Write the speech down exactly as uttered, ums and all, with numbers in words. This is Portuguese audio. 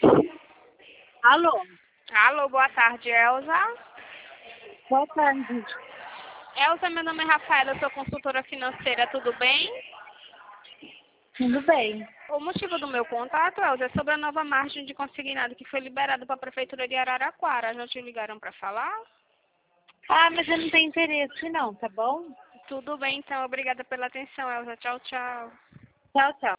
Alô? Alô, boa tarde, Elza. Boa tarde. Elza, meu nome é Rafaela, eu sou consultora financeira, tudo bem? Tudo bem. O motivo do meu contato, Elza, é sobre a nova margem de consignado que foi liberada para a Prefeitura de Araraquara. Já te ligaram para falar? Ah, mas eu não tenho interesse não, tá bom? Tudo bem, então. Obrigada pela atenção, Elza. Tchau, tchau. Tchau, tchau.